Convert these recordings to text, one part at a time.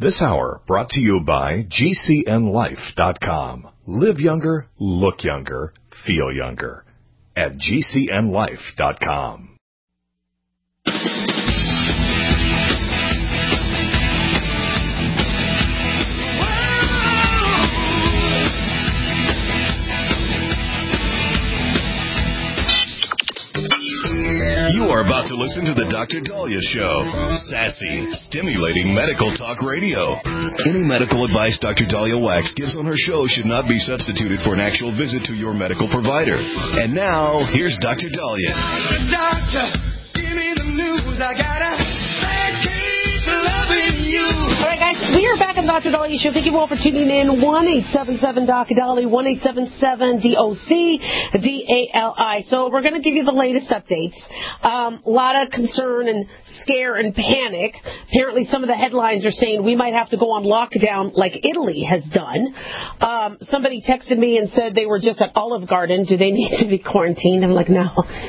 This hour brought to you by GCNLife.com. Live younger, look younger, feel younger at GCNLife.com. You are about to listen to the Dr. Dahlia Show. Sassy, stimulating medical talk radio. Any medical advice Dr. Dahlia Wax gives on her show should not be substituted for an actual visit to your medical provider. And now, here's Dr. Dahlia. Doctor, give me the news. I got a bad case of loving you. All right, guys, we are back on Dr. Dahlia Show. Thank you all for tuning in. 1-877-Dr. 1-877-DOC-DALI. So we're going to give you the latest updates. A lot of concern and scare and panic. Apparently, some of the headlines are saying we might have to go on lockdown like Italy has done. Somebody texted me and said they were just at Olive Garden. Do they need to be quarantined? I'm like, no.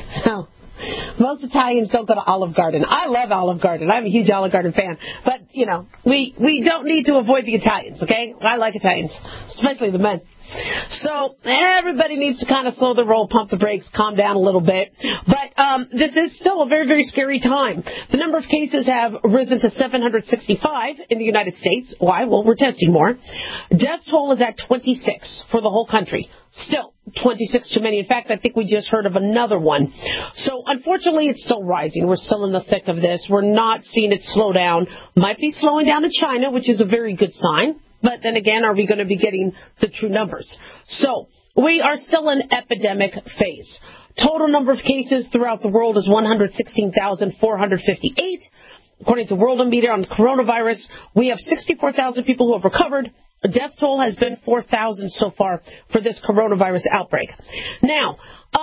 Most Italians don't go to Olive Garden. I love Olive Garden. I'm a huge Olive Garden fan. But, you know, we don't need to avoid the Italians, okay? I like Italians, especially the men. So everybody needs to kind of slow the roll, pump the brakes, calm down a little bit. But this is still a very, very scary time. The number of cases have risen to 765 in the United States. Why? Well, we're testing more. Death toll is at 26 for the whole country. Still, 26 too many. In fact, I think we just heard of another one. So, unfortunately, it's still rising. We're still in the thick of this. We're not seeing it slow down. Might be slowing down in China, which is a very good sign. But then again, are we going to be getting the true numbers? So, we are still in epidemic phase. Total number of cases throughout the world is 116,458. According to Worldometer on coronavirus, we have 64,000 people who have recovered. The death toll has been 4,000 so far for this coronavirus outbreak. Now,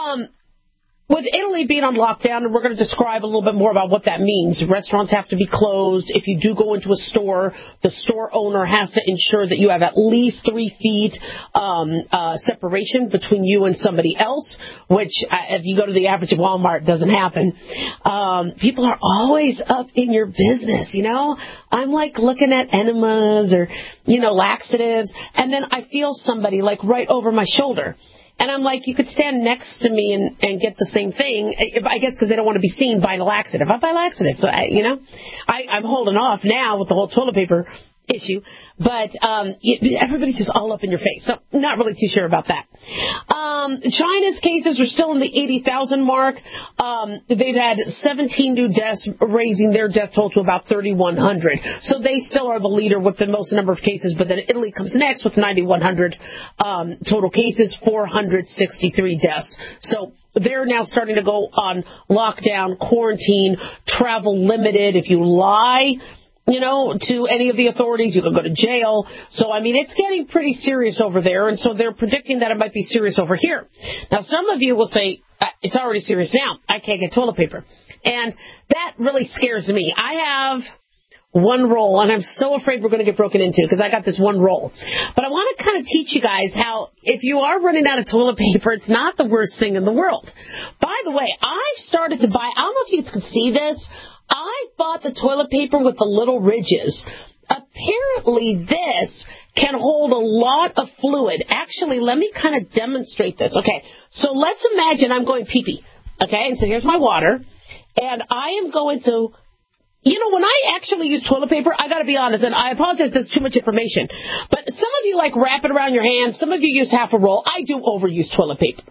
with Italy being on lockdown, and we're going to describe a little bit more about what that means. Restaurants have to be closed. If you do go into a store, the store owner has to ensure that you have at least 3 feet separation between you and somebody else, which if you go to the average of Walmart, doesn't happen. People are always up in your business, you know. I'm like looking at enemas or, laxatives, and then I feel somebody like right over my shoulder. And I'm like, you could stand next to me and get the same thing, I guess because they don't want to be seen buying a laxative. I buy laxatives, so I'm holding off now with the whole toilet paper issue. But everybody's just all up in your face, so not really too sure about that. China's cases are still in the 80,000 mark. They've had 17 new deaths, raising their death toll to about 3,100. So they still are the leader with the most number of cases, but then Italy comes next with 9,100 total cases, 463 deaths. So they're now starting to go on lockdown, quarantine, travel limited. If you lie, to any of the authorities, you can go to jail. So, it's getting pretty serious over there, and so they're predicting that it might be serious over here. Now, some of you will say, it's already serious now. I can't get toilet paper. And that really scares me. I have one roll, and I'm so afraid we're going to get broken into because I got this one roll. But I want to kind of teach you guys how, if you are running out of toilet paper, it's not the worst thing in the world. By the way, I've started to buy, I don't know if you can see this, I bought the toilet paper with the little ridges. Apparently, this can hold a lot of fluid. Actually, let me kind of demonstrate this. Okay, so let's imagine I'm going pee-pee. Okay, and so here's my water. And I am going to, when I actually use toilet paper, I got to be honest, and I apologize, there's too much information. But some of you wrap it around your hands. Some of you use half a roll. I do overuse toilet paper.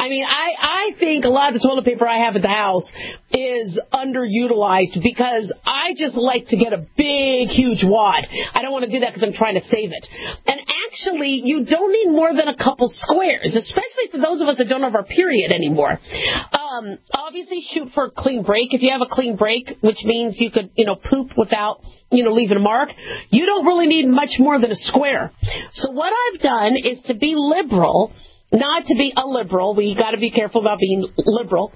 I think a lot of the toilet paper I have at the house is underutilized because I just like to get a big, huge wad. I don't want to do that because I'm trying to save it. And actually, you don't need more than a couple squares, especially for those of us that don't have our period anymore. Obviously, shoot for a clean break. If you have a clean break, which means you could, poop without, leaving a mark, you don't really need much more than a square. So what I've done is to be liberal, not to be illiberal. We got to be careful about being liberal.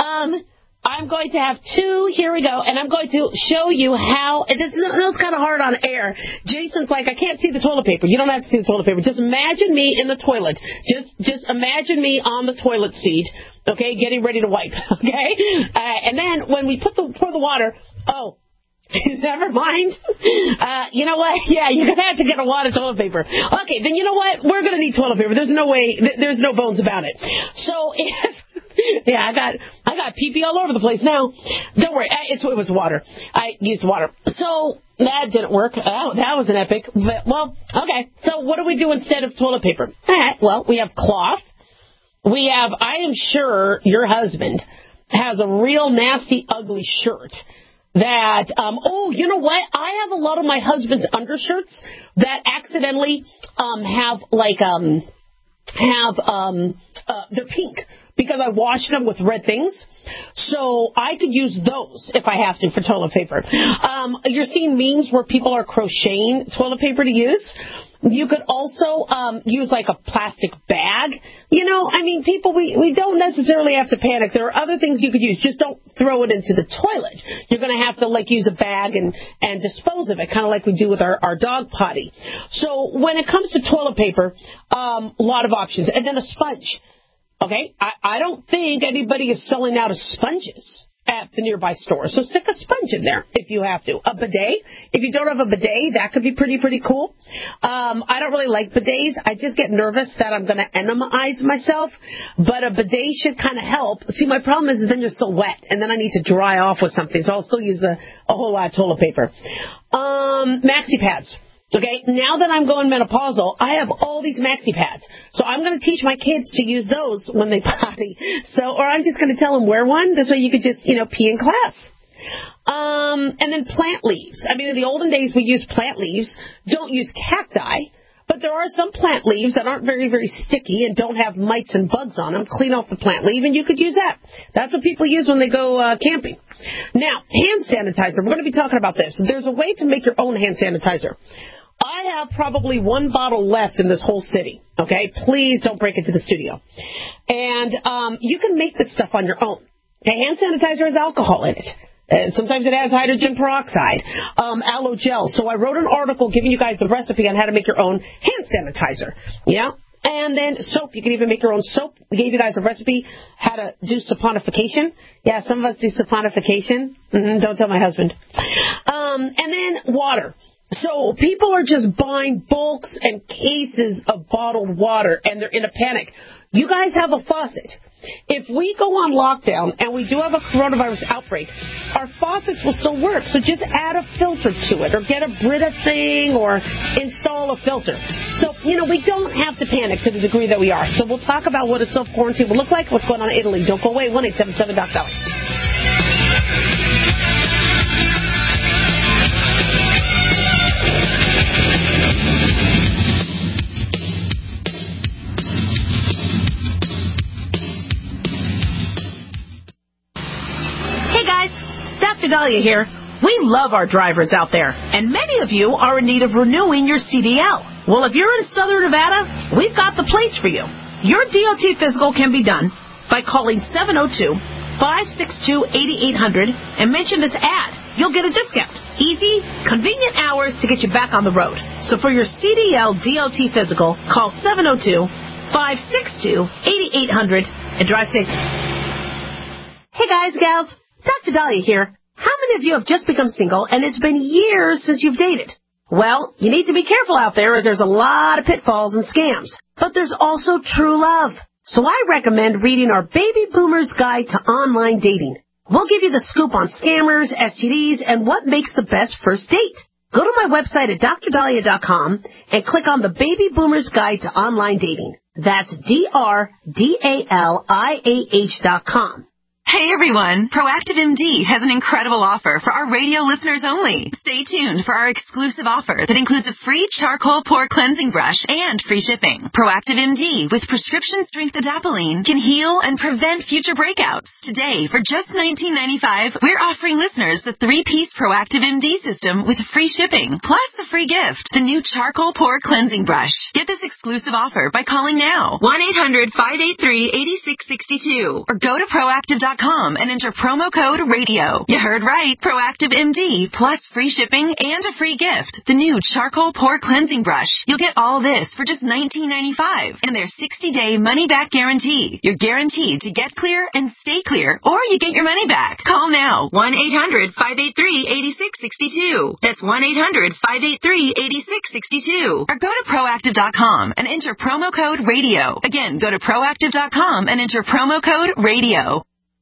I'm going to have 2. Here we go. And I'm going to show you how. It's kind of hard on air. Jason's like, I can't see the toilet paper. You don't have to see the toilet paper. Just imagine me in the toilet. Just imagine me on the toilet seat, okay, getting ready to wipe, okay? And then when we pour the water, Never mind. You know what? Yeah, you're going to have to get a lot of toilet paper. Okay, then you know what? We're going to need toilet paper. There's no way. There's no bones about it. So if... Yeah, I got pee-pee all over the place now. Don't worry. It was water. I used water. So that didn't work. That was an epic. But, well, okay. So what do we do instead of toilet paper? All right, well, we have cloth. I am sure your husband has a real nasty, ugly shirt that, you know what? I have a lot of my husband's undershirts that accidentally they're pink because I wash them with red things. So I could use those if I have to for toilet paper. You're seeing memes where people are crocheting toilet paper to use. You could also use like a plastic bag. You know, I mean, people, we don't necessarily have to panic. There are other things you could use. Just don't throw it into the toilet. You're going to have to like use a bag and dispose of it, kind of like we do with our dog potty. So when it comes to toilet paper, a lot of options. And then a sponge. Okay, I don't think anybody is selling out of sponges at the nearby store. So stick a sponge in there if you have to. A bidet. If you don't have a bidet, that could be pretty cool. I don't really like bidets. I just get nervous that I'm going to enemize myself. But a bidet should kind of help. See, my problem is then you're still wet, and then I need to dry off with something. So I'll still use a whole lot of toilet paper. Maxi pads. Okay, now that I'm going menopausal, I have all these maxi pads. So I'm going to teach my kids to use those when they potty. Or I'm just going to tell them wear one. This way you could just, pee in class. And then plant leaves. I mean, in the olden days we used plant leaves. Don't use cacti. But there are some plant leaves that aren't very, very sticky and don't have mites and bugs on them. Clean off the plant leaf, and you could use that. That's what people use when they go camping. Now, hand sanitizer. We're going to be talking about this. There's a way to make your own hand sanitizer. I have probably one bottle left in this whole city, okay? Please don't break into the studio. And you can make this stuff on your own. Okay, hand sanitizer has alcohol in it. And sometimes it has hydrogen peroxide, aloe gel. So I wrote an article giving you guys the recipe on how to make your own hand sanitizer. Yeah? And then soap. You can even make your own soap. We gave you guys a recipe how to do saponification. Yeah, some of us do saponification. Don't tell my husband. And then water. So people are just buying bulks and cases of bottled water, and they're in a panic. You guys have a faucet. If we go on lockdown and we do have a coronavirus outbreak, our faucets will still work. So just add a filter to it or get a Brita thing or install a filter. So, we don't have to panic to the degree that we are. So we'll talk about what a self-quarantine will look like, what's going on in Italy. Don't go away. 1-877-DOC-SALLY. Dr. Dahlia here. We love our drivers out there, and many of you are in need of renewing your CDL. Well, if you're in Southern Nevada, we've got the place for you. Your DOT physical can be done by calling 702-562-8800 and mention this ad. You'll get a discount. Easy, convenient hours to get you back on the road. So for your CDL DOT physical, call 702-562-8800 and drive safe. Hey guys, gals. Dr. Dahlia here. How many of you have just become single and it's been years since you've dated? Well, you need to be careful out there as there's a lot of pitfalls and scams. But there's also true love. So I recommend reading our Baby Boomer's Guide to Online Dating. We'll give you the scoop on scammers, STDs, and what makes the best first date. Go to my website at drdahlia.com and click on the Baby Boomer's Guide to Online Dating. That's DRDALIAH.com. Hey everyone, Proactive MD has an incredible offer for our radio listeners only. Stay tuned for our exclusive offer that includes a free charcoal pore cleansing brush and free shipping. Proactive MD with prescription strength adapalene can heal and prevent future breakouts. Today, for just $19.95, we're offering listeners the 3-piece Proactive MD system with free shipping, plus the free gift, the new charcoal pore cleansing brush. Get this exclusive offer by calling now, 1-800-583-8662, or go to proactive.com proactiveMD.com and enter promo code RADIO. You heard right. Proactive MD plus free shipping and a free gift. The new charcoal pore cleansing brush. You'll get all this for just $19.95 and their 60-day money-back guarantee. You're guaranteed to get clear and stay clear, or you get your money back. Call now. 1-800-583-8662. That's 1-800-583-8662. Or go to proactive.com and enter promo code RADIO. Again, go to proactive.com and enter promo code RADIO.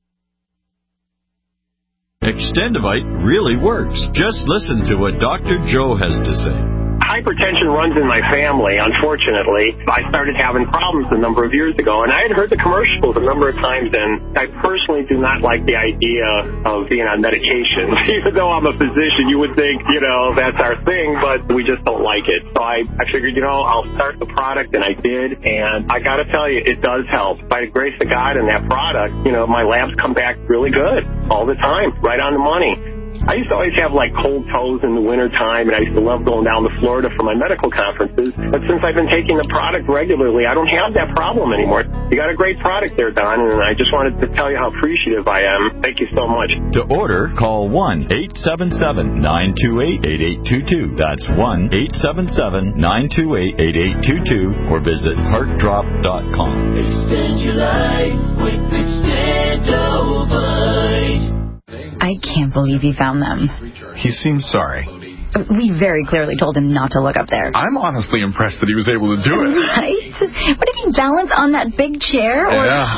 Extendivite really works. Just listen to what Dr. Joe has to say. Hypertension runs in my family, unfortunately. I started having problems a number of years ago, and I had heard the commercials a number of times, and I personally do not like the idea of being on medication. Even though I'm a physician, you would think, that's our thing, but we just don't like it. So I figured, I'll start the product, and I did, and I got to tell you, it does help. By the grace of God and that product, my labs come back really good all the time, right on the money. I used to always have cold toes in the wintertime, and I used to love going down to Florida for my medical conferences. But since I've been taking the product regularly, I don't have that problem anymore. You got a great product there, Don, and I just wanted to tell you how appreciative I am. Thank you so much. To order, call 1-877-928-8822. That's 1-877-928-8822, or visit heartdrop.com. Extend your life with Extendovite. I can't believe he found them. He seems sorry. We very clearly told him not to look up there. I'm honestly impressed that he was able to do it. Right? What, did he balance on that big chair? Or... Yeah,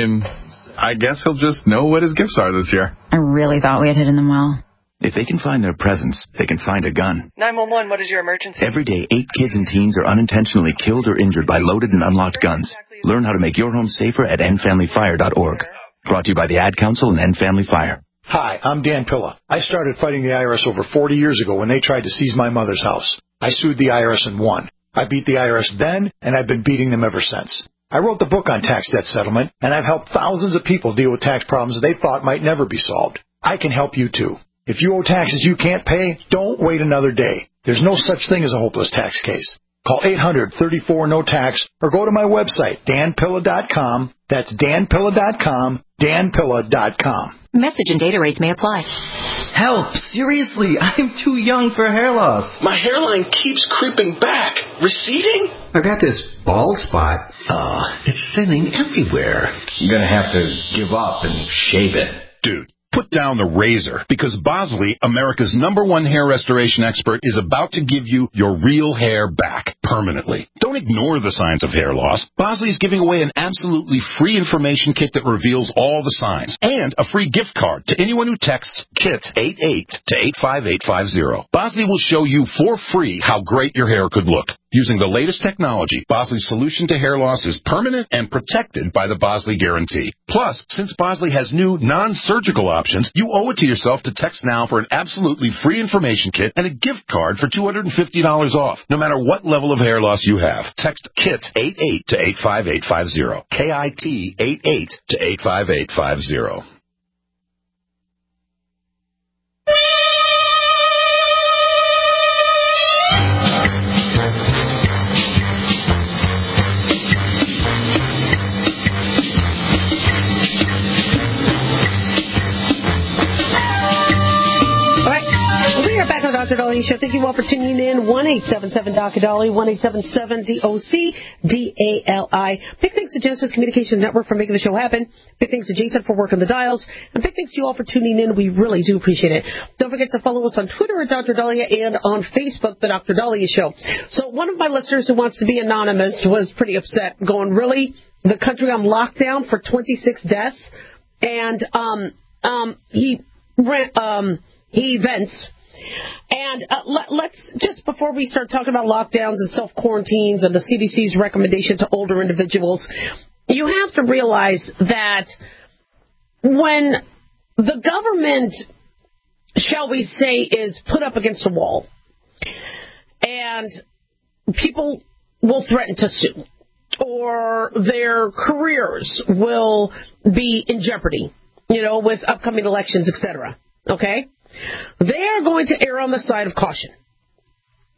I guess he'll just know what his gifts are this year. I really thought we had hidden them well. If they can find their presents, they can find a gun. 911, what is your emergency? Every day, 8 kids and teens are unintentionally killed or injured by loaded and unlocked guns. Learn how to make your home safer at endfamilyfire.org. Brought to you by the Ad Council and End Family Fire. Hi, I'm Dan Pilla. I started fighting the IRS over 40 years ago when they tried to seize my mother's house. I sued the IRS and won. I beat the IRS then, and I've been beating them ever since. I wrote the book on tax debt settlement, and I've helped thousands of people deal with tax problems they thought might never be solved. I can help you, too. If you owe taxes you can't pay, don't wait another day. There's no such thing as a hopeless tax case. Call 800-34-NO-TAX or go to my website, danpilla.com. That's danpilla.com, danpilla.com. Message and data rates may apply. Help! Seriously, I'm too young for hair loss. My hairline keeps creeping back. Receding? I got this bald spot. It's thinning everywhere. I'm gonna have to give up and shave it. Dude, put down the razor, because Bosley, America's #1 hair restoration expert, is about to give you your real hair back permanently. Don't ignore the signs of hair loss. Bosley is giving away an absolutely free information kit that reveals all the signs, and a free gift card to anyone who texts KIT88 to 85850. Bosley will show you for free how great your hair could look. Using the latest technology, Bosley's solution to hair loss is permanent and protected by the Bosley Guarantee. Plus, since Bosley has new non-surgical options, you owe it to yourself to text now for an absolutely free information kit and a gift card for $250 off, no matter what level of hair loss you have. Text KIT88 to 85850. KIT88 to 85850. Dr. Dahlia Show. Thank you all for tuning in. 1-877-Dr. 1-877-DOC-DALI. Big thanks to Genesis Communications Network for making the show happen. Big thanks to Jason for working the dials. And big thanks to you all for tuning in. We really do appreciate it. Don't forget to follow us on Twitter at Dr. Dahlia and on Facebook, The Dr. Dahlia Show. So one of my listeners who wants to be anonymous was pretty upset, going, really? The country on lockdown for 26 deaths? And he vents. And let's, just before we start talking about lockdowns and self-quarantines and the CDC's recommendation to older individuals, you have to realize that when the government, shall we say, is put up against a wall and people will threaten to sue or their careers will be in jeopardy, with upcoming elections, etc., okay? They are going to err on the side of caution.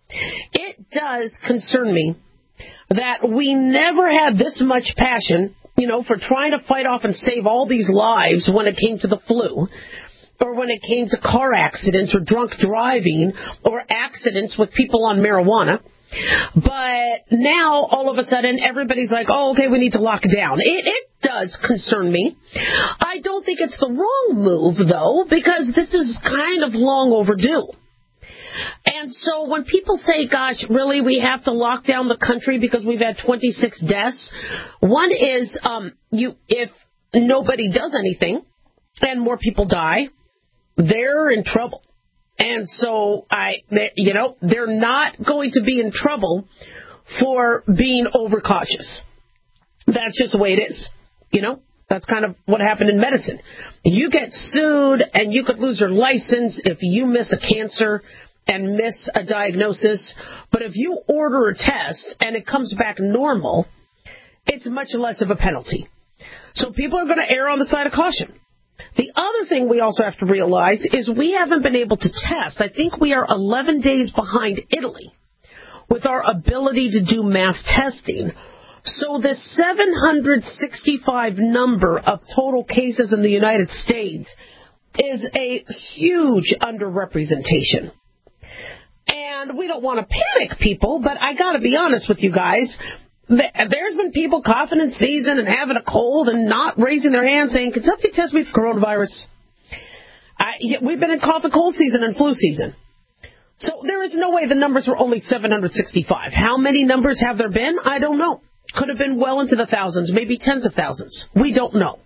It does concern me that we never had this much passion for trying to fight off and save all these lives when it came to the flu, or when it came to car accidents or drunk driving or accidents with people on marijuana. But now, all of a sudden, everybody's like, oh, okay, we need to lock down. It does concern me. I don't think it's the wrong move, though, because this is kind of long overdue. And so when people say, gosh, really, we have to lock down the country because we've had 26 deaths, one is if nobody does anything and more people die, they're in trouble. And so, they're not going to be in trouble for being overcautious. That's just the way it is. That's kind of what happened in medicine. You get sued and you could lose your license if you miss a cancer and miss a diagnosis. But if you order a test and it comes back normal, it's much less of a penalty. So people are going to err on the side of caution. The other thing we also have to realize is we haven't been able to test. I think we are 11 days behind Italy with our ability to do mass testing. So the 765 number of total cases in the United States is a huge underrepresentation. And we don't want to panic people, but I got to be honest with you guys. There's been people coughing and sneezing and having a cold and not raising their hand saying, can somebody test me for coronavirus? We've been in cough and cold season and flu season. So there is no way the numbers were only 765. How many numbers have there been? I don't know. Could have been well into the thousands, maybe tens of thousands. We don't know.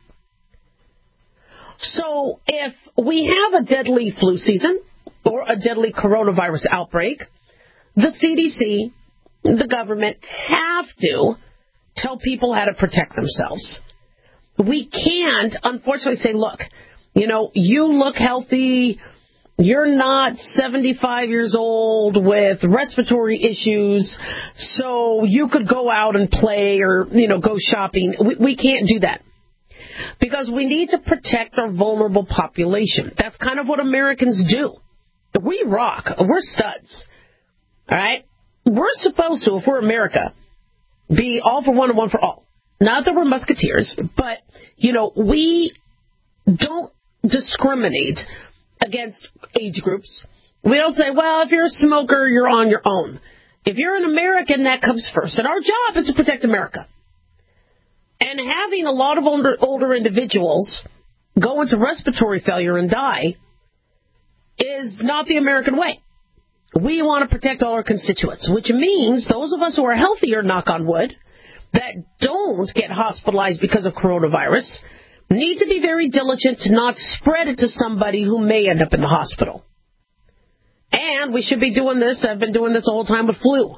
So if we have a deadly flu season or a deadly coronavirus outbreak, the CDC, the government have to tell people how to protect themselves. We can't, unfortunately, say, look, you look healthy. You're not 75 years old with respiratory issues, so you could go out and play or, go shopping. We can't do that because we need to protect our vulnerable population. That's kind of what Americans do. We rock. We're studs. All right? We're supposed to, if we're America, be all for one and one for all. Not that we're musketeers, but, we don't discriminate against age groups. We don't say, well, if you're a smoker, you're on your own. If you're an American, that comes first. And our job is to protect America. And having a lot of older individuals go into respiratory failure and die is not the American way. We want to protect all our constituents, which means those of us who are healthier, knock on wood, that don't get hospitalized because of coronavirus need to be very diligent to not spread it to somebody who may end up in the hospital. And we should be doing this. I've been doing this the whole time with flu.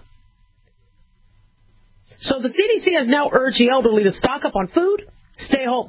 So the CDC has now urged the elderly to stock up on food, stay home.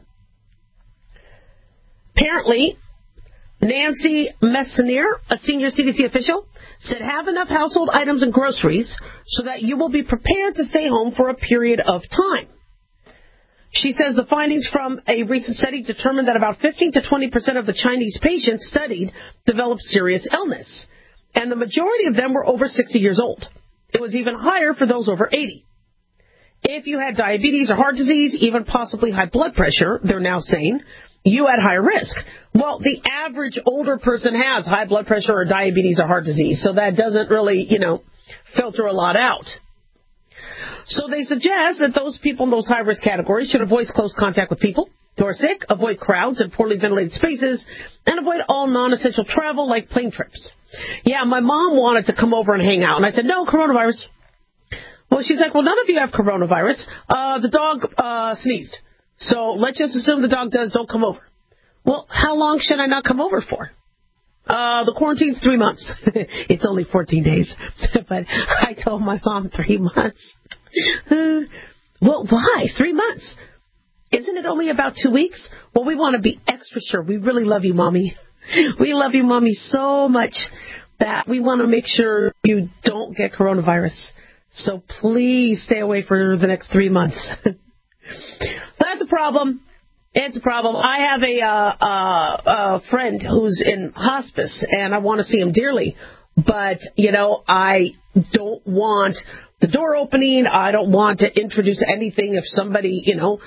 Apparently, Nancy Messonnier, a senior CDC official, said have enough household items and groceries so that you will be prepared to stay home for a period of time. She says the findings from a recent study determined that about 15 to 20% of the Chinese patients studied developed serious illness, and the majority of them were over 60 years old. It was even higher for those over 80. If you had diabetes or heart disease, even possibly high blood pressure, they're now saying, you had higher risk. Well, the average older person has high blood pressure or diabetes or heart disease, so that doesn't really, filter a lot out. So they suggest that those people in those high-risk categories should avoid close contact with people who are sick, avoid crowds and poorly ventilated spaces, and avoid all non-essential travel like plane trips. Yeah, my mom wanted to come over and hang out, and I said, no, coronavirus. Well, she's like, well, none of you have coronavirus. The dog sneezed. So let's just assume the dog does. Don't come over. Well, how long should I not come over for? The quarantine's 3 months. It's only 14 days. But I told my mom 3 months. Well, why? 3 months? Isn't it only about 2 weeks? Well, we want to be extra sure. We really love you, Mommy. We love you, Mommy, so much that we want to make sure you don't get coronavirus. So please stay away for the next 3 months. That's a problem. It's a problem. I have a friend who's in hospice, and I want to see him dearly. But, I don't want the door opening. I don't want to introduce anything if somebody,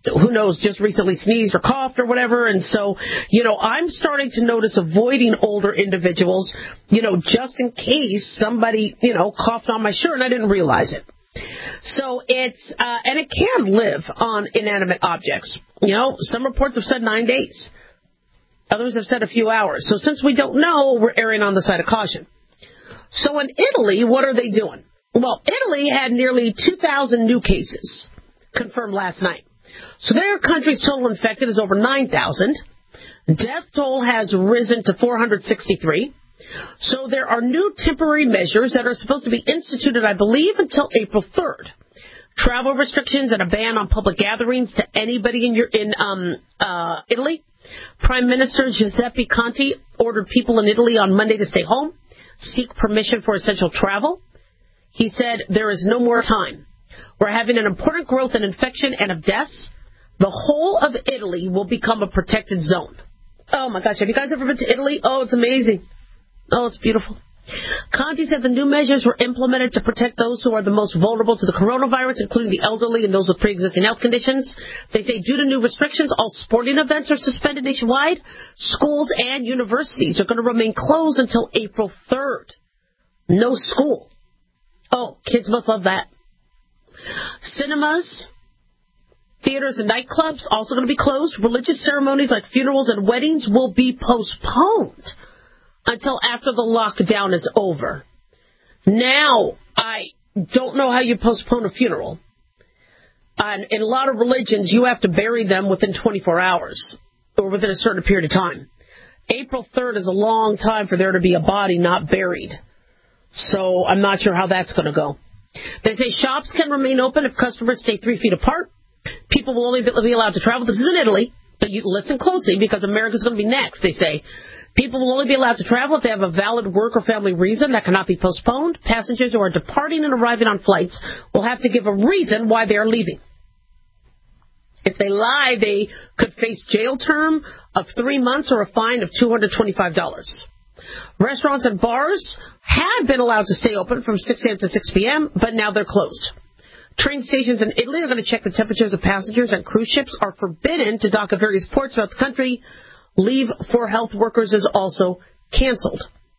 who knows, just recently sneezed or coughed or whatever. And so, I'm starting to notice avoiding older individuals, just in case somebody, coughed on my shirt and I didn't realize it. So it's, and it can live on inanimate objects. Some reports have said 9 days. Others have said a few hours. So since we don't know, we're erring on the side of caution. So in Italy, what are they doing? Well, Italy had nearly 2,000 new cases confirmed last night. So their country's total infected is over 9,000. Death toll has risen to 463. So there are new temporary measures that are supposed to be instituted, I believe, until April 3rd. Travel restrictions and a ban on public gatherings to anybody in Italy. Prime Minister Giuseppe Conte ordered people in Italy on Monday to stay home, seek permission for essential travel. He said, there is no more time. We're having an important growth in infection and of deaths. The whole of Italy will become a protected zone. Oh, my gosh. Have you guys ever been to Italy? Oh, it's amazing. Oh, it's beautiful. Conte said the new measures were implemented to protect those who are the most vulnerable to the coronavirus, including the elderly and those with pre-existing health conditions. They say due to new restrictions, all sporting events are suspended nationwide. Schools and universities are going to remain closed until April 3rd. No school. Oh, kids must love that. Cinemas, theaters, and nightclubs also going to be closed. Religious ceremonies like funerals and weddings will be postponed until after the lockdown is over. Now, I don't know how you postpone a funeral. And in a lot of religions, you have to bury them within 24 hours or within a certain period of time. April 3rd is a long time for there to be a body not buried. So I'm not sure how that's going to go. They say shops can remain open if customers stay 3 feet apart. People will only be allowed to travel. This is in Italy, but you listen closely because America's going to be next, they say. People will only be allowed to travel if they have a valid work or family reason that cannot be postponed. Passengers who are departing and arriving on flights will have to give a reason why they are leaving. If they lie, they could face jail term of 3 months or a fine of $225. Restaurants and bars had been allowed to stay open from 6 a.m. to 6 p.m., but now they're closed. Train stations in Italy are going to check the temperatures of passengers, and cruise ships are forbidden to dock at various ports throughout the country. Leave for health workers is also canceled.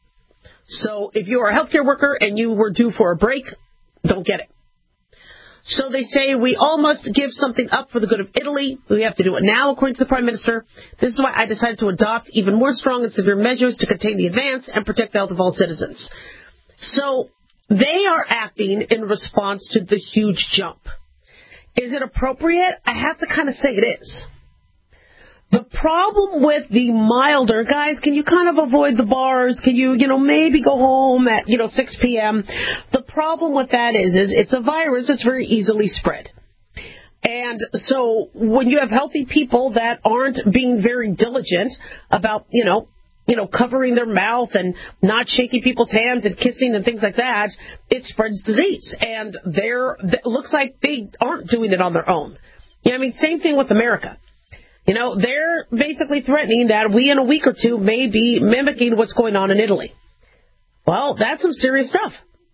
So if you are a healthcare worker and you were due for a break, don't get it. So they say we all must give something up for the good of Italy. We have to do it now, according to the Prime Minister. This is why I decided to adopt even more strong and severe measures to contain the advance and protect the health of all citizens. So they are acting in response to the huge jump. Is it appropriate? I have to kind of say it is. The problem with the milder, guys, can you kind of avoid the bars? Can you, maybe go home at, 6 p.m.? The problem with that is it's a virus that's very easily spread. And so when you have healthy people that aren't being very diligent about, covering their mouth and not shaking people's hands and kissing and things like that, it spreads disease. And it looks like they aren't doing it on their own. Same thing with America. They're basically threatening that we in a week or two may be mimicking what's going on in Italy. Well, that's some serious stuff.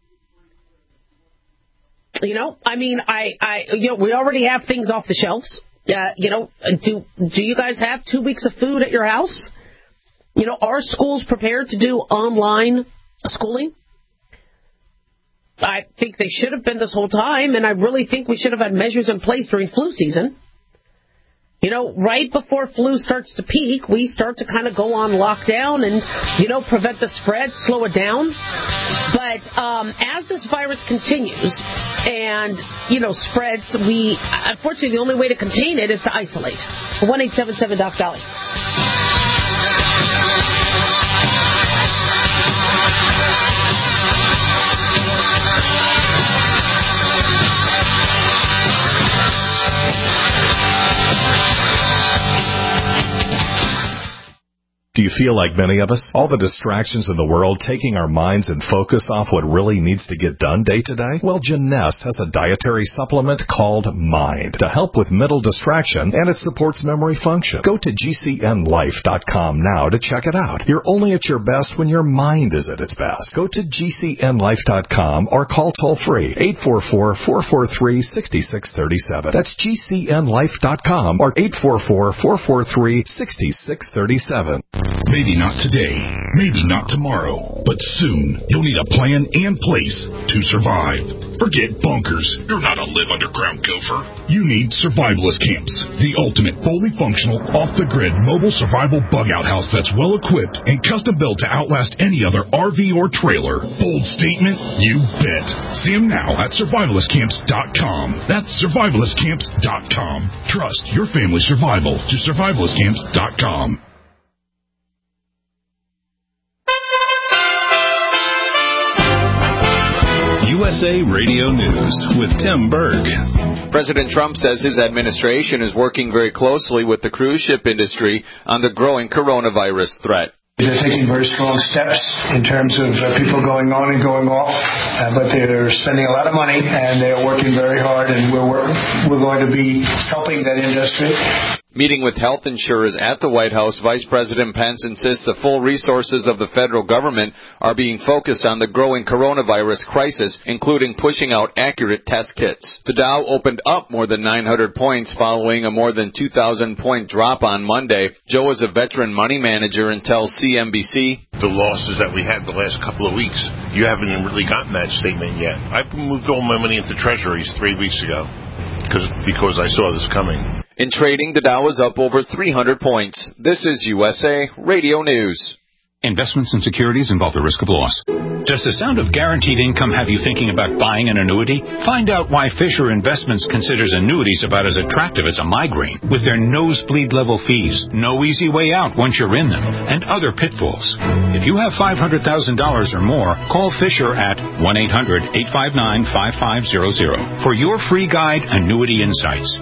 We already have things off the shelves. Do you guys have 2 weeks of food at your house? Are schools prepared to do online schooling? I think they should have been this whole time, and I really think we should have had measures in place during flu season. Right before flu starts to peak, we start to kind of go on lockdown and, prevent the spread, slow it down. But as this virus continues and, spreads, unfortunately, the only way to contain it is to isolate. 1-877-DOC-DOLLY. Do you you feel like many of us? All the distractions in the world taking our minds and focus off what really needs to get done day to day? Well, Jeunesse has a dietary supplement called Mind to help with mental distraction, and it supports memory function. Go to GCNlife.com now to check it out. You're only at your best when your mind is at its best. Go to GCNlife.com or call toll-free 844-443-6637. That's GCNlife.com or 844-443-6637. Maybe not today, maybe not tomorrow, but soon you'll need a plan and place to survive. Forget bunkers. You're not a live underground gopher. You need Survivalist Camps, the ultimate fully functional, off-the-grid mobile survival bug-out house that's well-equipped and custom-built to outlast any other RV or trailer. Bold statement? You bet. See them now at survivalistcamps.com. That's survivalistcamps.com. Trust your family's survival to survivalistcamps.com. USA Radio News with Tim Berg. President Trump says his administration is working very closely with the cruise ship industry on the growing coronavirus threat. They're taking very strong steps in terms of people going on and going off, but they're spending a lot of money and they're working very hard, and we're going to be helping that industry. Meeting with health insurers at the White House, Vice President Pence insists the full resources of the federal government are being focused on the growing coronavirus crisis, including pushing out accurate test kits. The Dow opened up more than 900 points following a more than 2,000-point drop on Monday. Joe is a veteran money manager and tells CNBC, the losses that we had the last couple of weeks, you haven't even really gotten that statement yet. I moved all my money into treasuries 3 weeks ago because I saw this coming. In trading, the Dow is up over 300 points. This is USA Radio News. Investments and securities involve the risk of loss. Does the sound of guaranteed income have you thinking about buying an annuity? Find out why Fisher Investments considers annuities about as attractive as a migraine, with their nosebleed-level fees, no easy way out once you're in them, and other pitfalls. If you have $500,000 or more, call Fisher at 1-800-859-5500 for your free guide, Annuity Insights.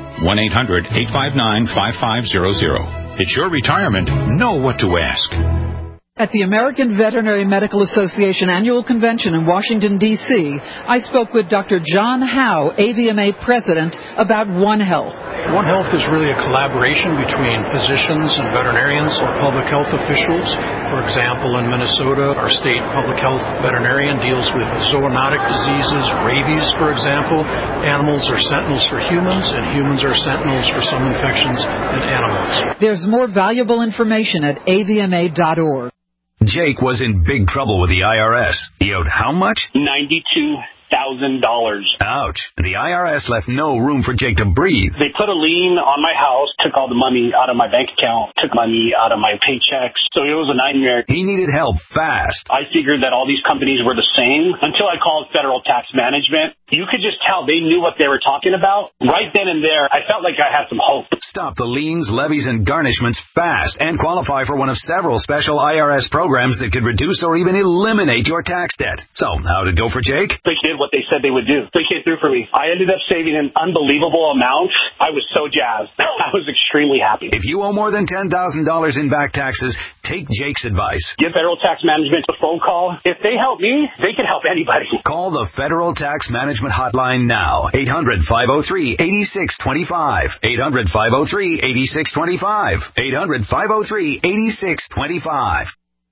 1-800-859-5500. It's your retirement. Know what to ask. At the American Veterinary Medical Association Annual Convention in Washington, D.C., I spoke with Dr. John Howe, AVMA President, about One Health. One Health is really a collaboration between physicians and veterinarians or public health officials. For example, in Minnesota, our state public health veterinarian deals with zoonotic diseases, rabies, for example. Animals are sentinels for humans, and humans are sentinels for some infections in animals. There's more valuable information at avma.org. Jake was in big trouble with the IRS. He owed how much? $92,000. Ouch. The IRS left no room for Jake to breathe. They put a lien on my house, took all the money out of my bank account, took money out of my paychecks. So it was a nightmare. He needed help fast. I figured that all these companies were the same until I called Federal Tax Management. You could just tell they knew what they were talking about. Right then and there, I felt like I had some hope. Stop the liens, levies, and garnishments fast and qualify for one of several special IRS programs that could reduce or even eliminate your tax debt. So, how did it go for Jake? They did what they said they would do. They came through for me. I ended up saving an unbelievable amount. I was so jazzed. I was extremely happy. If you owe more than $10,000 in back taxes, take Jake's advice. Give Federal Tax Management a phone call. If they help me, they can help anybody. Call the Federal Tax Management hotline now. 800-503-8625. 800-503-8625. 800-503-8625.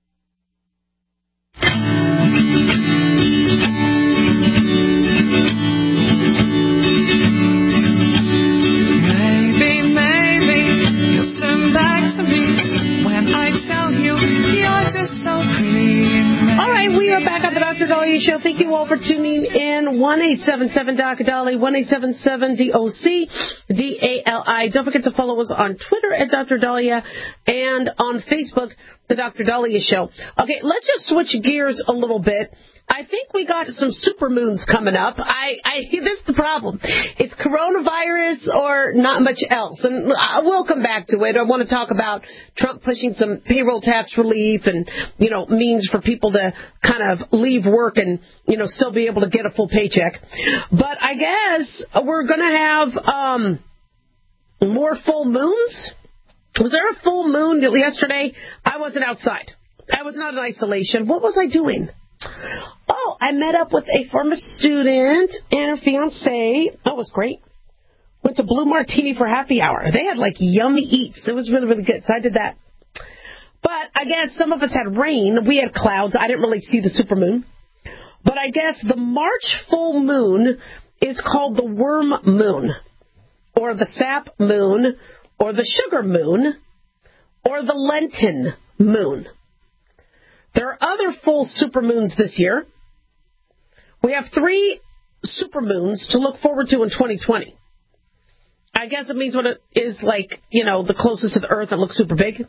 Maybe you'll turn back to me when I tell you you're just so pretty. All right, we are back on the Dr. Dahlia Show. Thank you all for tuning in. 1-877-Dr. 1-877-DOC-DALI. Don't forget to follow us on Twitter at Dr. Dahlia and on Facebook, The Dr. Dahlia Show. Okay, let's just switch gears a little bit. I think we got some supermoons coming up. This is the problem. It's coronavirus or not much else. And we'll come back to it. I want to talk about Trump pushing some payroll tax relief and, means for people to kind of leave work and, still be able to get a full paycheck. But I guess we're going to have more full moons. Was there a full moon yesterday? I wasn't outside. I was not in isolation. What was I doing? Oh, I met up with a former student and her fiancé. That was great. Went to Blue Martini for happy hour. They had like yummy eats. It was really, really good. So I did that. But I guess some of us had rain. We had clouds. I didn't really see the supermoon. But I guess the March full moon is called the worm moon, or the sap moon, or the sugar moon, or the Lenten moon. There are other full supermoons this year. We have 3 supermoons to look forward to in 2020. I guess it means what it is like, the closest to the Earth and looks super big.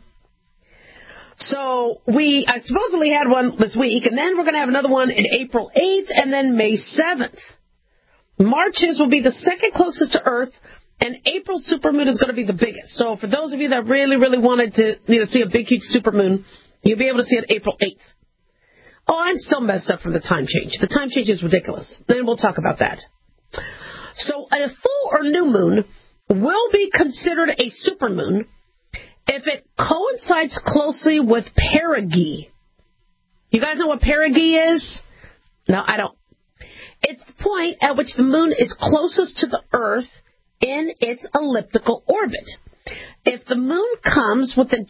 So I supposedly had one this week, and then we're going to have another one in April 8th and then May 7th. March's will be the second closest to Earth, and April supermoon is going to be the biggest. So for those of you that really, really wanted to see a big, huge supermoon, you'll be able to see it April 8th. Oh, I'm still messed up from the time change. The time change is ridiculous. Then we'll talk about that. So a full or new moon will be considered a supermoon if it coincides closely with perigee. You guys know what perigee is? No, I don't. It's the point at which the moon is closest to the Earth in its elliptical orbit. If the moon comes within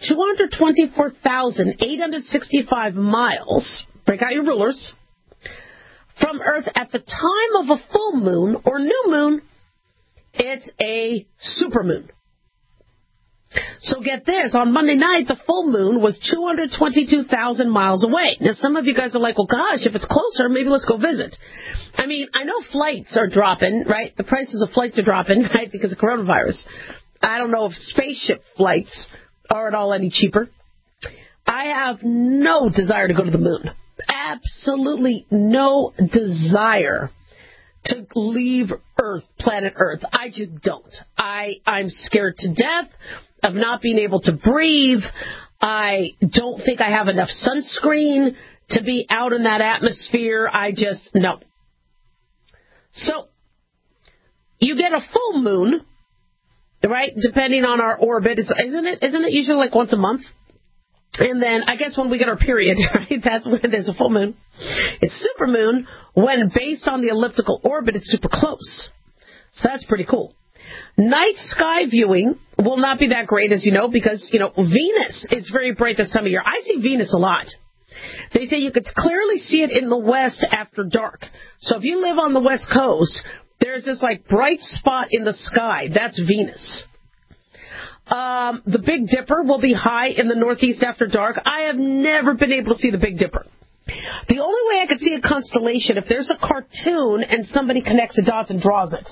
224,865 miles, break out your rulers, from Earth at the time of a full moon or new moon, it's a supermoon. So get this, on Monday night, the full moon was 222,000 miles away. Now, some of you guys are like, well, gosh, if it's closer, maybe let's go visit. I mean, I know flights are dropping, right? The prices of flights are dropping, right, because of coronavirus. I don't know if spaceship flights are at all any cheaper. I have no desire to go to the moon. Absolutely no desire to leave Earth, planet Earth. I just don't. I'm scared to death of not being able to breathe. I don't think I have enough sunscreen to be out in that atmosphere. No. So, you get a full moon, right, depending on our orbit. Isn't it usually like once a month? And then, I guess when we get our period, right, that's when there's a full moon. It's supermoon when, based on the elliptical orbit, it's super close. So that's pretty cool. Night sky viewing will not be that great, as you know, because, Venus is very bright this time of year. I see Venus a lot. They say you could clearly see it in the west after dark. So if you live on the west coast, there's this, bright spot in the sky. That's Venus. The Big Dipper will be high in the northeast after dark. I have never been able to see the Big Dipper. The only way I could see a constellation if there's a cartoon and somebody connects the dots and draws it.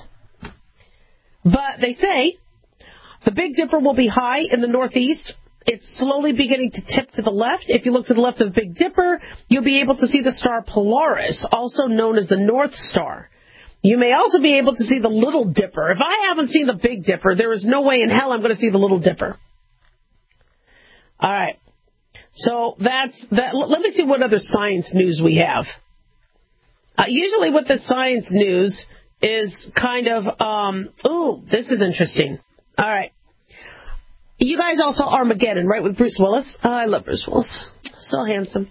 But they say the Big Dipper will be high in the northeast. It's slowly beginning to tip to the left. If you look to the left of the Big Dipper, you'll be able to see the star Polaris, also known as the North Star. You may also be able to see the Little Dipper. If I haven't seen the Big Dipper, there is no way in hell I'm going to see the Little Dipper. All right. So that's that. Let me see what other science news we have. Usually with the science news is kind of, this is interesting. All right. You guys all saw Armageddon, right, with Bruce Willis? I love Bruce Willis. So handsome.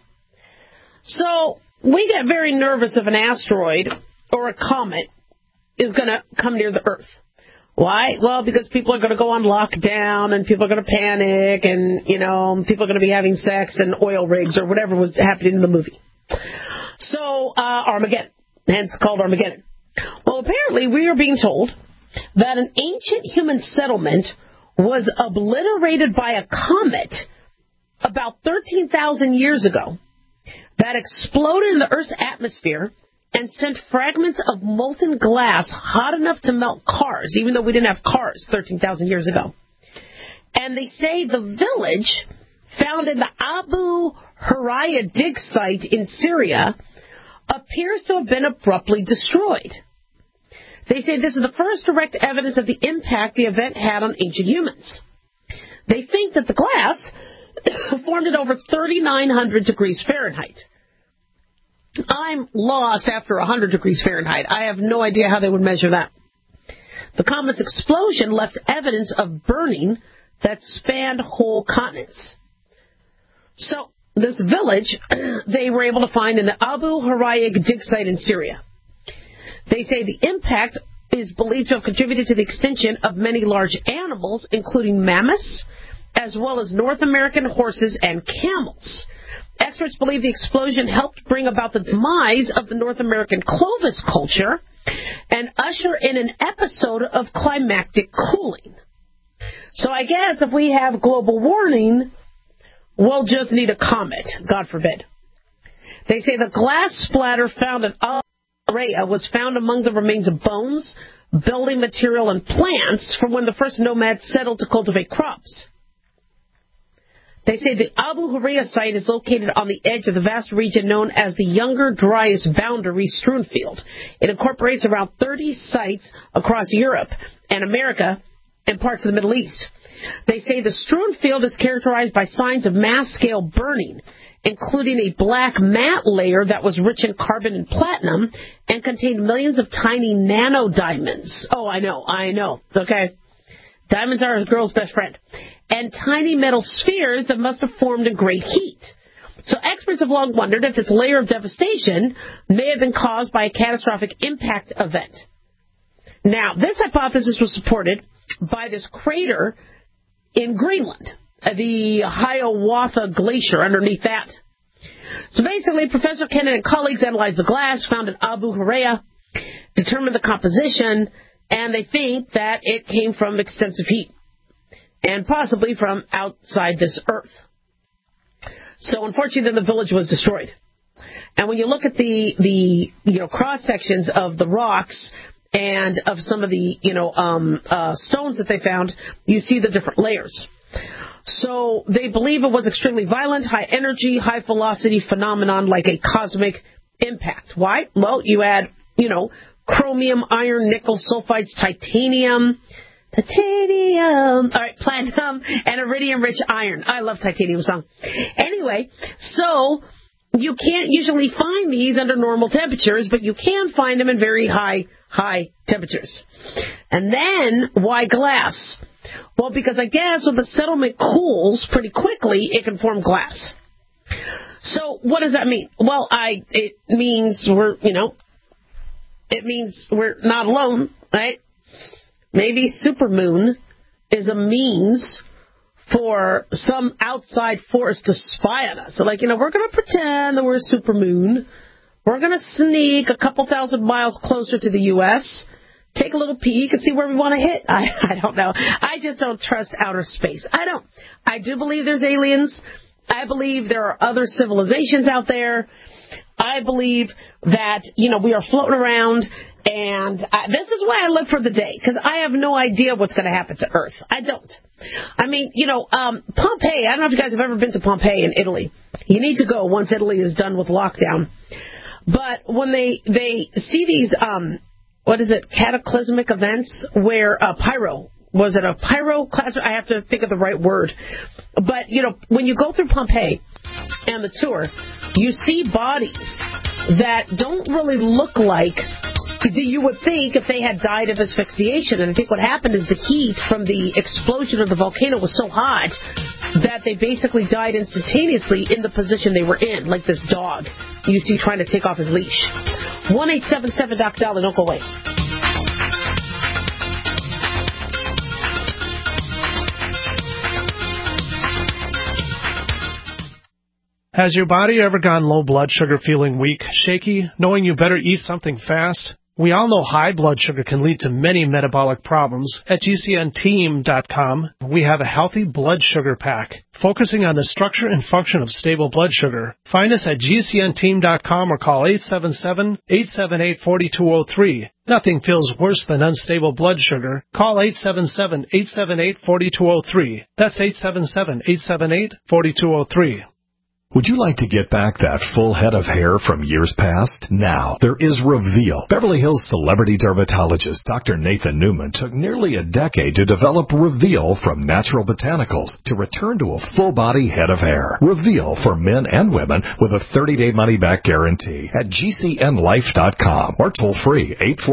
So we get very nervous if an asteroid or a comet is going to come near the Earth. Why? Well, because people are going to go on lockdown and people are going to panic and, people are going to be having sex and oil rigs or whatever was happening in the movie. So, Armageddon, hence called Armageddon. Well, apparently we are being told that an ancient human settlement was obliterated by a comet about 13,000 years ago that exploded in the Earth's atmosphere and sent fragments of molten glass hot enough to melt cars, even though we didn't have cars 13,000 years ago. And they say the village found in the Abu Huraya dig site in Syria appears to have been abruptly destroyed. They say this is the first direct evidence of the impact the event had on ancient humans. They think that the glass formed at over 3,900 degrees Fahrenheit. I'm lost after 100 degrees Fahrenheit. I have no idea how they would measure that. The comet's explosion left evidence of burning that spanned whole continents. So this village, they were able to find in the Abu Hurayq dig site in Syria. They say the impact is believed to have contributed to the extinction of many large animals, including mammoths, as well as North American horses and camels. Experts believe the explosion helped bring about the demise of the North American Clovis culture and usher in an episode of climactic cooling. So I guess if we have global warming, we'll just need a comet, God forbid. They say the glass splatter found at Al Raya was found among the remains of bones, building material, and plants from when the first nomads settled to cultivate crops. They say the Abu Hurayq site is located on the edge of the vast region known as the Younger Dryas Boundary strewn field. It incorporates around 30 sites across Europe and America and parts of the Middle East. They say the strewn field is characterized by signs of mass-scale burning, including a black matte layer that was rich in carbon and platinum and contained millions of tiny nanodiamonds. Oh, I know. Okay. Diamonds are a girl's best friend. And tiny metal spheres that must have formed in great heat. So experts have long wondered if this layer of devastation may have been caused by a catastrophic impact event. Now, this hypothesis was supported by this crater in Greenland, the Hiawatha Glacier underneath that. So basically, Professor Kennan and colleagues analyzed the glass found at Abu Hurayq, determined the composition, and they think that it came from extensive heat and possibly from outside this earth. So unfortunately, then the village was destroyed. And when you look at the cross sections of the rocks and of some of the stones that they found, you see the different layers. So they believe it was extremely violent, high energy, high velocity phenomenon like a cosmic impact. Why? Well, you add, chromium, iron, nickel, sulfides, titanium, all right, platinum, and iridium-rich iron. I love titanium song. Anyway, so you can't usually find these under normal temperatures, but you can find them in very high temperatures. And then, why glass? Well, because I guess when the settlement cools pretty quickly, it can form glass. So what does that mean? Well, it means we're not alone, right? Maybe supermoon is a means for some outside force to spy on us. So we're going to pretend that we're a supermoon. We're going to sneak a couple thousand miles closer to the U.S., take a little peek and see where we want to hit. I don't know. I just don't trust outer space. I don't. I do believe there's aliens. I believe there are other civilizations out there. I believe that, we are floating around, and this is why I live for the day, because I have no idea what's going to happen to Earth. I don't. I mean, Pompeii, I don't know if you guys have ever been to Pompeii in Italy. You need to go once Italy is done with lockdown. But when they see these, cataclysmic events where was it a pyro class? I have to think of the right word. But, when you go through Pompeii and the tour, you see bodies that don't really look like you would think if they had died of asphyxiation. And I think what happened is the heat from the explosion of the volcano was so hot that they basically died instantaneously in the position they were in, like this dog you see trying to take off his leash. 1-877-DOC-DOLLAR, don't go away. Has your body ever gone low blood sugar, feeling weak, shaky, knowing you better eat something fast? We all know high blood sugar can lead to many metabolic problems. At GCNteam.com, we have a healthy blood sugar pack, focusing on the structure and function of stable blood sugar. Find us at GCNteam.com or call 877-878-4203. Nothing feels worse than unstable blood sugar. Call 877-878-4203. That's 877-878-4203. Would you like to get back that full head of hair from years past? Now, there is Reveal. Beverly Hills celebrity dermatologist Dr. Nathan Newman took nearly a decade to develop Reveal from natural botanicals to return to a full-body head of hair. Reveal for men and women with a 30-day money-back guarantee at GCNlife.com or toll-free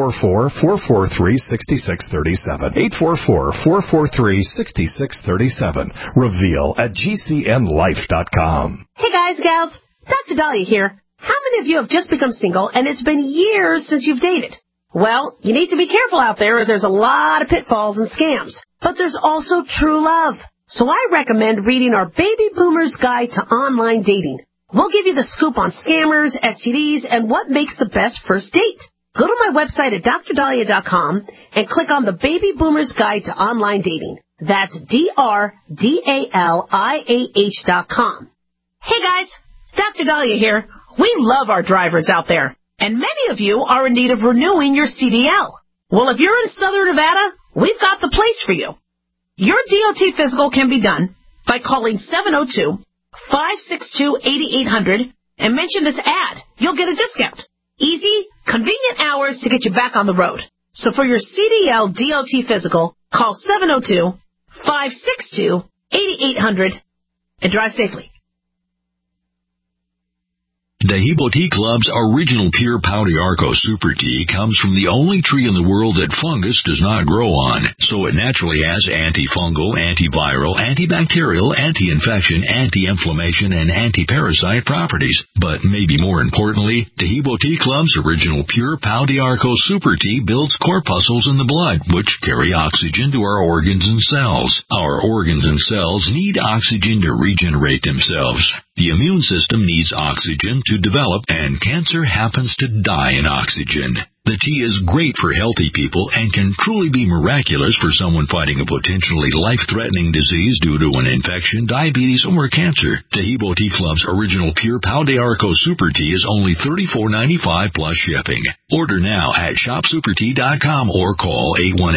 844-443-6637. 844-443-6637. Reveal at GCNlife.com. Hey guys, gals, Dr. Dahlia here. How many of you have just become single and it's been years since you've dated? Well, you need to be careful out there as there's a lot of pitfalls and scams. But there's also true love. So I recommend reading our Baby Boomers Guide to Online Dating. We'll give you the scoop on scammers, STDs, and what makes the best first date. Go to my website at drdahlia.com and click on the Baby Boomers Guide to Online Dating. That's DRDALIAH.com. Hey guys, Dr. Dahlia here. We love our drivers out there, and many of you are in need of renewing your CDL. Well, if you're in Southern Nevada, we've got the place for you. Your DOT physical can be done by calling 702-562-8800 and mention this ad. You'll get a discount. Easy, convenient hours to get you back on the road. So for your CDL DOT physical, call 702-562-8800 and drive safely. Dahibo Tea Club's original pure Pau d'Arco Super Tea comes from the only tree in the world that fungus does not grow on, so it naturally has antifungal, antiviral, antibacterial, anti-infection, anti-inflammation, and anti-parasite properties. But maybe more importantly, Dahibo Tea Club's original pure Pau d'Arco Super Tea builds corpuscles in the blood, which carry oxygen to our organs and cells. Our organs and cells need oxygen to regenerate themselves. The immune system needs oxygen to develop, and cancer happens to die in oxygen. The tea is great for healthy people and can truly be miraculous for someone fighting a potentially life-threatening disease due to an infection, diabetes, or cancer. Dahibo Tea Club's original pure Pau d'Arco Super Tea is only $34.95 plus shipping. Order now at shopsupertea.com or call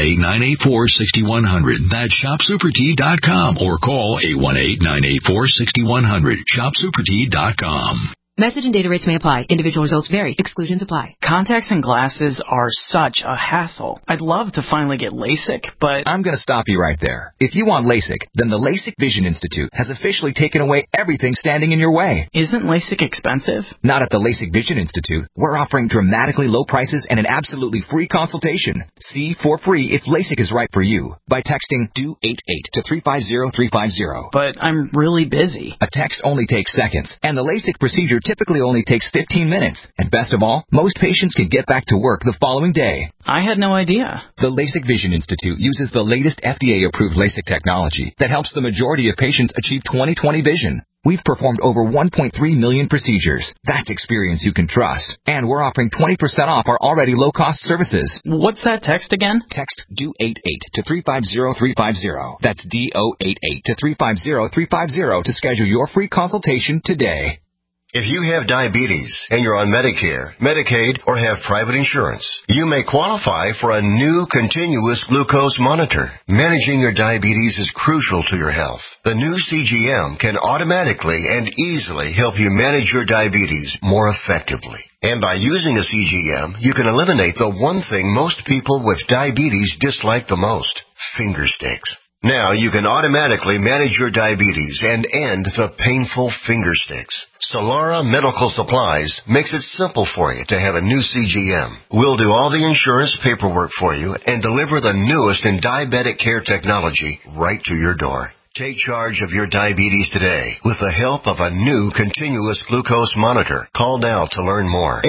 818-984-6100. That's shopsupertea.com or call 818-984-6100. shopsupertea.com. Message and data rates may apply. Individual results vary. Exclusions apply. Contacts and glasses are such a hassle. I'd love to finally get LASIK, but... I'm going to stop you right there. If you want LASIK, then the LASIK Vision Institute has officially taken away everything standing in your way. Isn't LASIK expensive? Not at the LASIK Vision Institute. We're offering dramatically low prices and an absolutely free consultation. See for free if LASIK is right for you by texting DO88 to 350350. But I'm really busy. A text only takes seconds, and the LASIK procedure typically only takes 15 minutes. And best of all, most patients can get back to work the following day. I had no idea. The LASIK Vision Institute uses the latest FDA-approved LASIK technology that helps the majority of patients achieve 20/20 vision. We've performed over 1.3 million procedures. That's experience you can trust. And we're offering 20% off our already low-cost services. What's that text again? Text DO88 to 350350. That's DO88 to 350350 to schedule your free consultation today. If you have diabetes and you're on Medicare, Medicaid, or have private insurance, you may qualify for a new continuous glucose monitor. Managing your diabetes is crucial to your health. The new CGM can automatically and easily help you manage your diabetes more effectively. And by using a CGM, you can eliminate the one thing most people with diabetes dislike the most: finger sticks. Now you can automatically manage your diabetes and end the painful finger sticks. Solara Medical Supplies makes it simple for you to have a new CGM. We'll do all the insurance paperwork for you and deliver the newest in diabetic care technology right to your door. Take charge of your diabetes today with the help of a new continuous glucose monitor. Call now to learn more.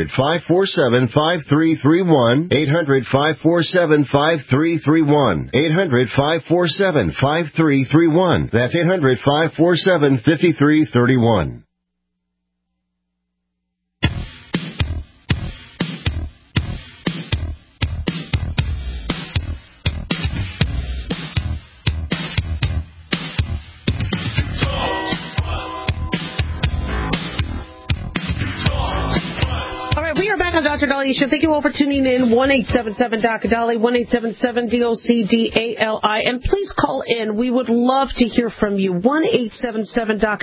800-547-5331. 800-547-5331. 800-547-5331. That's 800-547-5331. Dr. Dahlia Show. Thank you all for tuning in. 1-877-Dr. 1-877-DOC-DALI. And please call in. We would love to hear from you. 1-877-Dr.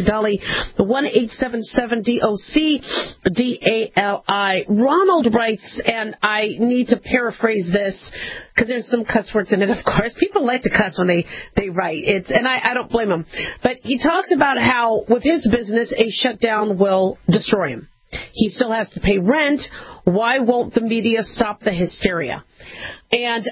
1-877-DOC-DALI. Ronald writes, and I need to paraphrase this because there's some cuss words in it, of course. People like to cuss when they write. And I don't blame them. But he talks about how, with his business, a shutdown will destroy him. He still has to pay rent. Why won't the media stop the hysteria? And,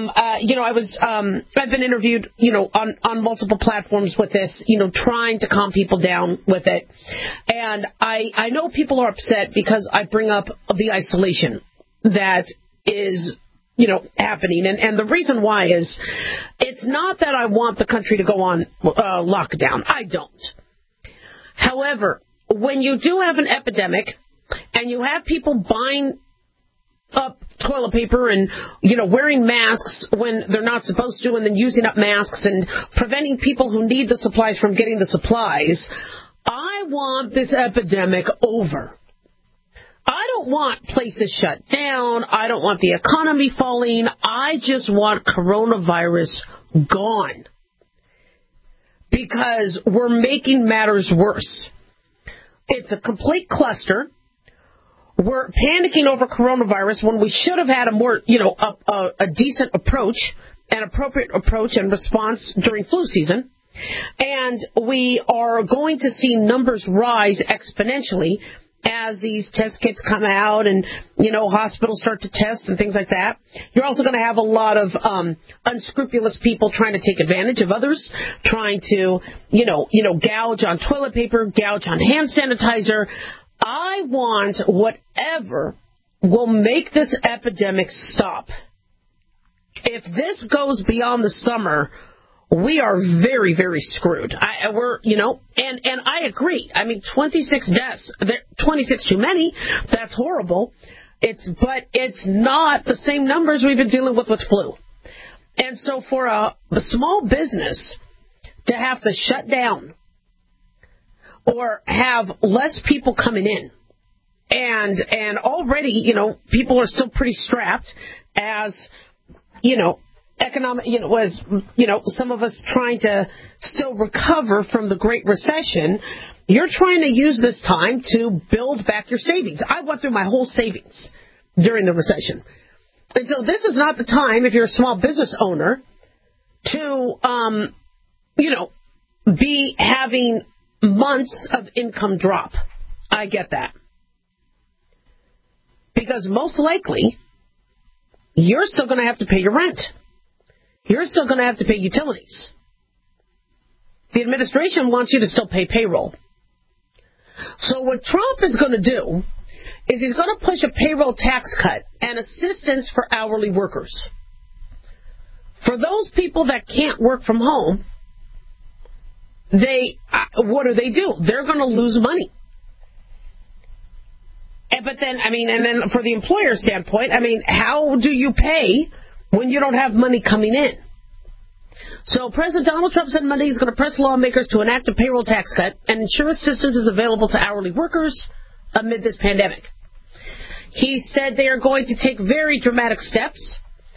I've been interviewed, on multiple platforms with this, trying to calm people down with it. And I know people are upset because I bring up the isolation that is, happening. And the reason why is it's not that I want the country to go on lockdown. I don't. However, when you do have an epidemic and you have people buying up toilet paper and, wearing masks when they're not supposed to and then using up masks and preventing people who need the supplies from getting the supplies, I want this epidemic over. I don't want places shut down. I don't want the economy falling. I just want coronavirus gone because we're making matters worse. It's a complete cluster. We're panicking over coronavirus when we should have had a more, a decent approach, an appropriate approach and response during flu season. And we are going to see numbers rise exponentially as these test kits come out and, hospitals start to test and things like that. You're also going to have a lot of unscrupulous people trying to take advantage of others, trying to, gouge on toilet paper, gouge on hand sanitizer. I want whatever will make this epidemic stop. If this goes beyond the summer, we are very, very screwed. And I agree. I mean, 26 deaths, 26 too many. That's horrible. But it's not the same numbers we've been dealing with flu. And so for a small business to have to shut down or have less people coming in, and already, people are still pretty strapped as, economic, was, some of us trying to still recover from the Great Recession. You're trying to use this time to build back your savings. I went through my whole savings during the recession. And so this is not the time, if you're a small business owner, to, be having months of income drop. I get that. Because most likely, you're still going to have to pay your rent. You're still going to have to pay utilities. The administration wants you to still pay payroll. So what Trump is going to do is he's going to push a payroll tax cut and assistance for hourly workers. For those people that can't work from home, what do? They're going to lose money. But then, and then for the employer standpoint, how do you pay when you don't have money coming in? So President Donald Trump said Monday he's going to press lawmakers to enact a payroll tax cut and ensure assistance is available to hourly workers amid this pandemic. He said they are going to take very dramatic steps.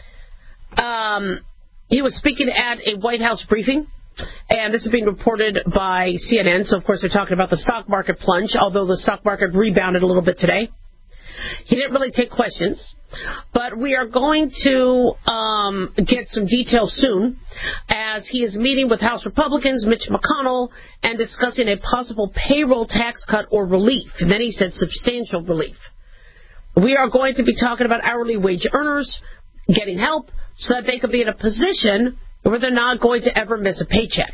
He was speaking at a White House briefing, and this is being reported by CNN. So, of course, they're talking about the stock market plunge, although the stock market rebounded a little bit today. He didn't really take questions, but we are going to get some details soon as he is meeting with House Republicans, Mitch McConnell, and discussing a possible payroll tax cut or relief. And then he said substantial relief. We are going to be talking about hourly wage earners getting help so that they could be in a position where they're not going to ever miss a paycheck.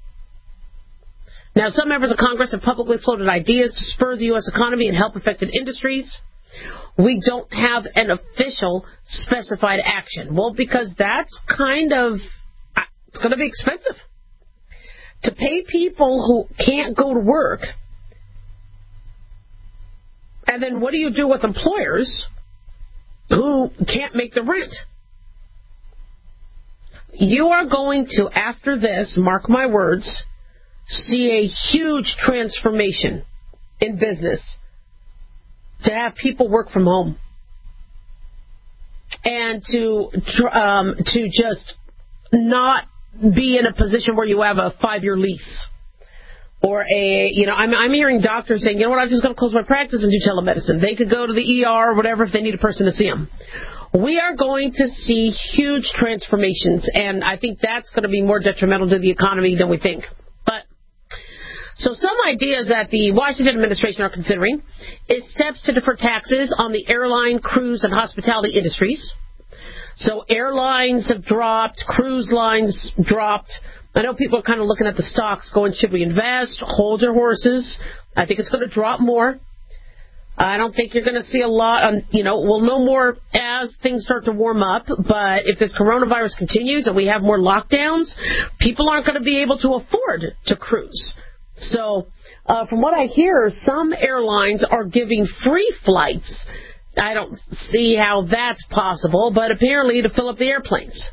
Now, some members of Congress have publicly floated ideas to spur the U.S. economy and help affected industries. We don't have an official specified action. Well, because that's it's going to be expensive. To pay people who can't go to work. And then what do you do with employers who can't make the rent? You are going to, after this, mark my words, see a huge transformation in business to have people work from home. and to just not be in a position where you have a 5-year lease. Or I'm hearing doctors saying, you know what, I'm just going to close my practice and do telemedicine. They could go to the ER or whatever if they need a person to see them. We are going to see huge transformations, and I think that's going to be more detrimental to the economy than we think. So some ideas that the Washington administration are considering is steps to defer taxes on the airline, cruise, and hospitality industries. So airlines have dropped, cruise lines dropped. I know people are kind of looking at the stocks going, should we invest? Hold your horses. I think it's going to drop more. I don't think you're going to see a lot on, we'll know more as things start to warm up. But if this coronavirus continues and we have more lockdowns, people aren't going to be able to afford to cruise. So, from what I hear, some airlines are giving free flights. I don't see how that's possible, but apparently to fill up the airplanes.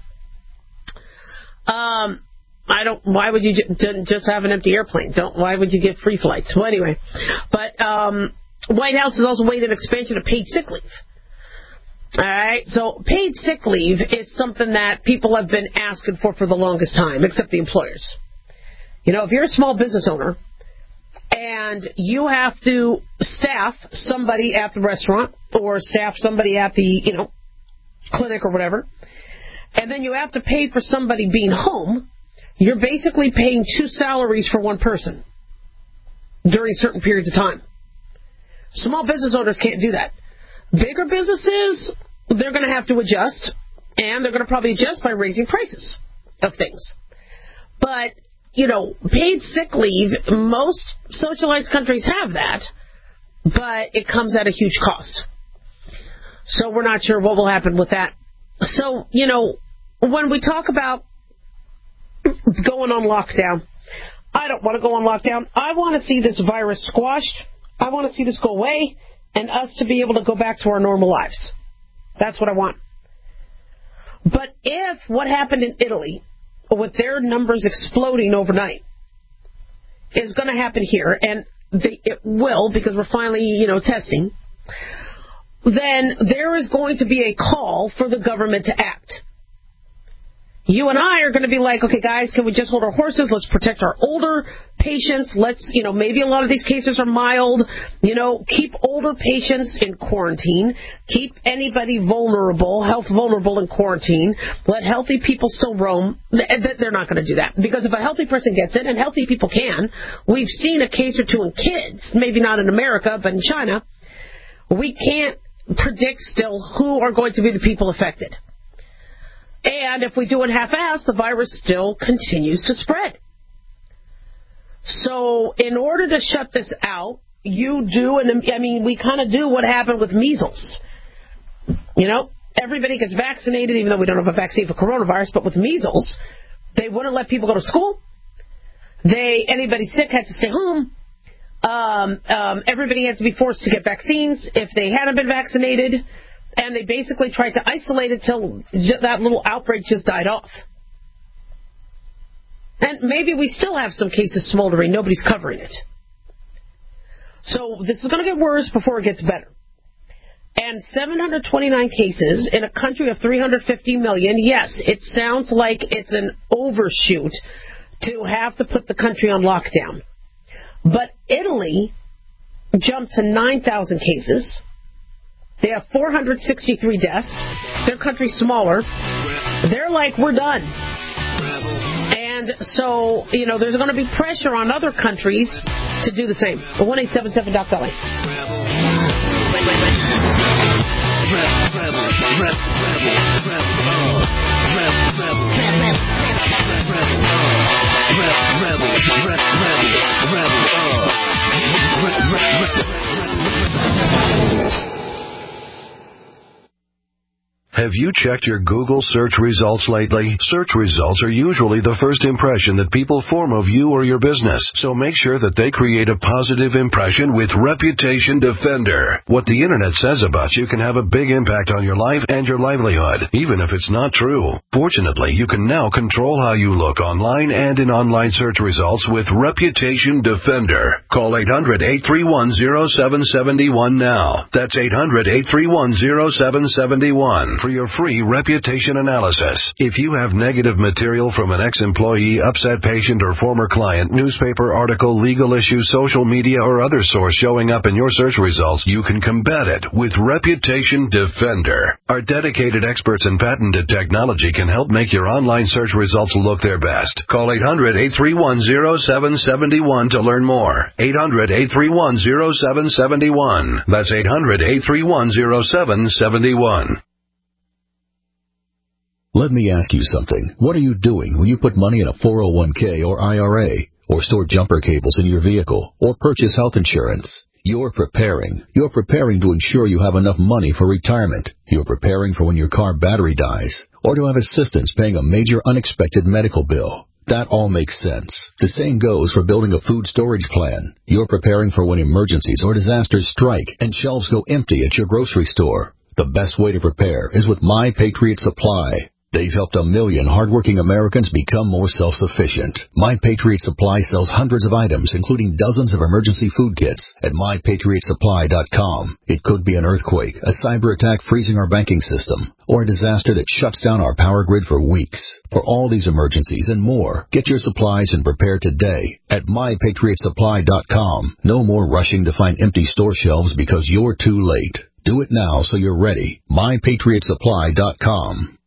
Why would you just have an empty airplane? Why would you give free flights? Well, anyway, but, White House has also weighed an expansion of paid sick leave. All right, so paid sick leave is something that people have been asking for the longest time, except the employers. If you're a small business owner and you have to staff somebody at the restaurant or staff somebody at the, clinic or whatever, and then you have to pay for somebody being home, you're basically paying 2 salaries for one person during certain periods of time. Small business owners can't do that. Bigger businesses, they're going to have to adjust, and they're going to probably adjust by raising prices of things. But paid sick leave, most socialized countries have that, but it comes at a huge cost. So we're not sure what will happen with that. So, when we talk about going on lockdown, I don't want to go on lockdown. I want to see this virus squashed. I want to see this go away and us to be able to go back to our normal lives. That's what I want. But if what happened in Italy, with their numbers exploding overnight, is going to happen here, and it will because we're finally, testing, then there is going to be a call for the government to act. You and I are going to be like, okay, guys, can we just hold our horses? Let's protect our older patients. Let's, maybe a lot of these cases are mild. Keep older patients in quarantine. Keep anybody health vulnerable in quarantine. Let healthy people still roam. They're not going to do that. Because if a healthy person gets it, and healthy people can, we've seen a case or two in kids, maybe not in America, but in China, we can't predict still who are going to be the people affected. And if we do it half-assed, the virus still continues to spread. So in order to shut this out, we kind of do what happened with measles. Everybody gets vaccinated, even though we don't have a vaccine for coronavirus, but with measles, they wouldn't let people go to school. Anybody sick had to stay home. Everybody had to be forced to get vaccines if they hadn't been vaccinated. And they basically tried to isolate it till that little outbreak just died off. And maybe we still have some cases smoldering. Nobody's covering it. So this is going to get worse before it gets better. And 729 cases in a country of 350 million, yes, it sounds like it's an overshoot to have to put the country on lockdown. But Italy jumped to 9,000 cases. They have 463 deaths. Their country's smaller. They're like, we're done. And so, there's going to be pressure on other countries to do the same. 1-877-DOC-LA. Have you checked your Google search results lately? Search results are usually the first impression that people form of you or your business, so make sure that they create a positive impression with Reputation Defender. What the internet says about you can have a big impact on your life and your livelihood, even if it's not true. Fortunately, you can now control how you look online and in online search results with Reputation Defender. Call 800-831-0771 now. That's 800-831-0771 for your free reputation analysis. If you have negative material from an ex-employee, upset patient, or former client, newspaper article, legal issue, social media, or other source showing up in your search results, you can combat it with Reputation Defender. Our dedicated experts in patented technology can help make your online search results look their best. Call 800-831-0771 to learn more. 800-831-0771. That's 800-831-0771. Let me ask you something. What are you doing when you put money in a 401k or IRA, or store jumper cables in your vehicle, or purchase health insurance? You're preparing. You're preparing to ensure you have enough money for retirement. You're preparing for when your car battery dies, or to have assistance paying a major unexpected medical bill. That all makes sense. The same goes for building a food storage plan. You're preparing for when emergencies or disasters strike and shelves go empty at your grocery store. The best way to prepare is with My Patriot Supply. They've helped 1 million hardworking Americans become more self-sufficient. My Patriot Supply sells hundreds of items, including dozens of emergency food kits, at MyPatriotSupply.com. It could be an earthquake, a cyber attack freezing our banking system, or a disaster that shuts down our power grid for weeks. For all these emergencies and more, get your supplies and prepare today at MyPatriotSupply.com. No more rushing to find empty store shelves because you're too late. Do it now so you're ready. MyPatriotSupply.com.